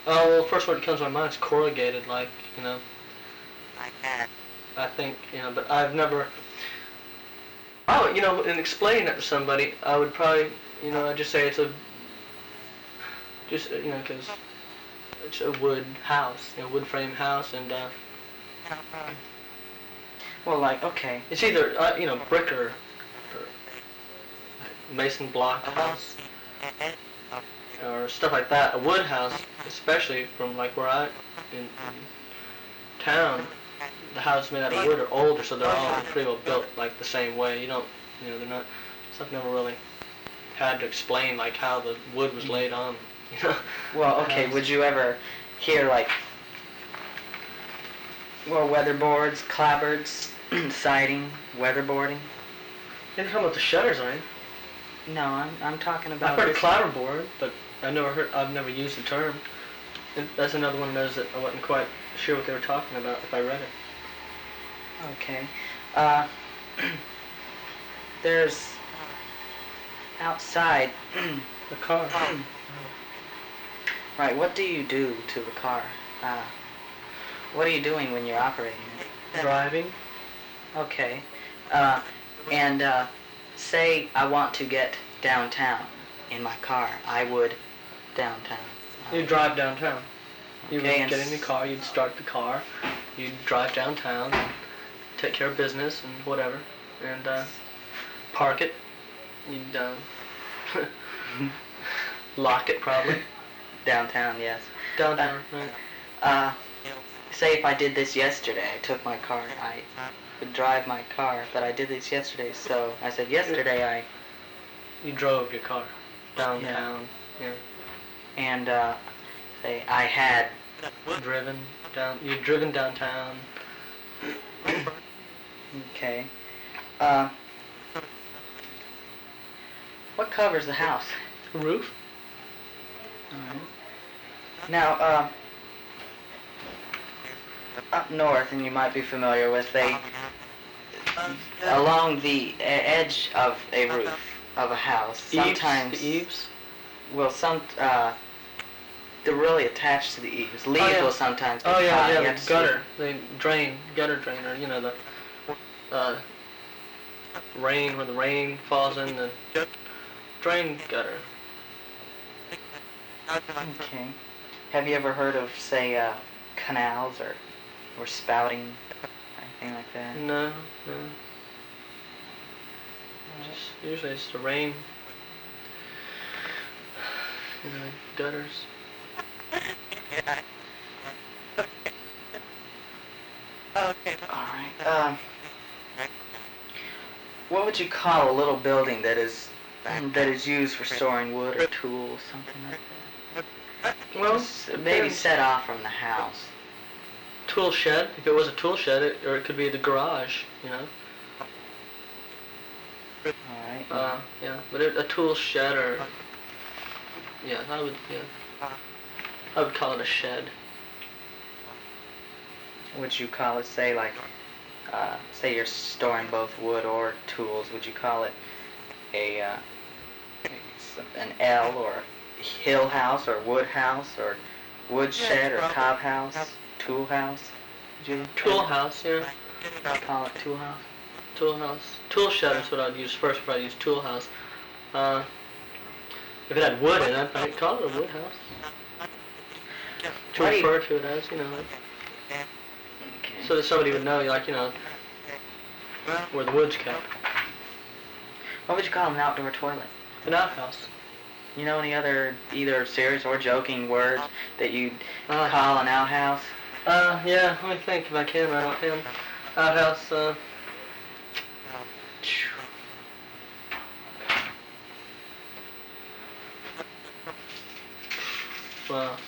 Oh, well, first word that comes to my mind is corrugated, like, I think, but I've never, oh, in explaining that to somebody, I would probably, I'd just say it's because it's a wood house, wood frame house, and, Well, like, okay. it's either, brick or mason block house, or stuff like that. A wood house, especially from, like, where in town, the houses made out of wood are older, so they're all pretty well built, like, the same way. They're not, so I've never really had to explain, like, how the wood was laid on, Well, okay, would you ever hear, like, well, weatherboards, clapboards, siding, weatherboarding? You're talking about the shutters, aren't you? No, I'm talking about... I've heard of clapperboard, but I've never used the term. That's another one of those that I wasn't quite sure what they were talking about if I read it. Okay. There's outside The car. Right, what do you do to the car? What are you doing when you're operating it? Driving. Okay. And say I want to get downtown in my car. I would downtown. You drive downtown. You would Okay, get in your car, you'd start the car, you'd drive downtown, take care of business and whatever, and park it. You'd lock it probably. Downtown, yes. Downtown, right. Say if I did this yesterday, I took my car, I would drive my car, but I did this yesterday, so I said yesterday You drove your car downtown, yeah. And say I had You'd driven downtown. Okay. What covers the house? Roof? Alright. Now, up north, and you might be familiar with, along the edge of a roof of a house, sometimes... The eaves? Well, they're really attached to the eaves. Leaves will sometimes be the gutter. Gutter drainer, the rain, when the rain falls in the drain gutter. Okay. Have you ever heard of, say, canals or spouting, or anything like that? No. Usually it's the rain. Gutters. Alright. What would you call a little building that is used for storing wood or tools, something like that? Well, Maybe set off from the house. Tool shed. If it was a tool shed, or it could be the garage. Alright. Yeah, but a tool shed I would call it a shed. Would you call it, say, like, say you're storing both wood or tools, would you call it an L or a hill house or wood house or wood shed or cob house, tool house? Would you Tool house, yeah. call it tool house? Tool house. Tool shed is what I'd use first if I'd use tool house. If it had wood in it, I'd call it a wood house. To refer to it as, Okay. so that somebody would know, where the wood's kept. What would you call an outdoor toilet? An outhouse. You know any other either serious or joking words that you'd call an outhouse? Yeah, let me think if I can right offhand. Outhouse, well,